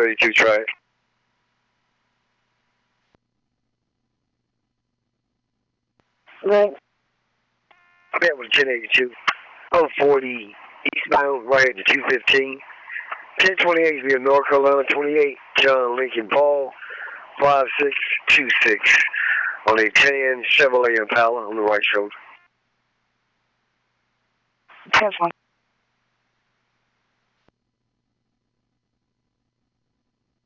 32, try it. Right. That was 1082. 040 eastbound, right at the 215. 1028 via North Carolina 28, John Lincoln Paul, 5626 on a 10 Chevrolet Impala on the right shoulder. 10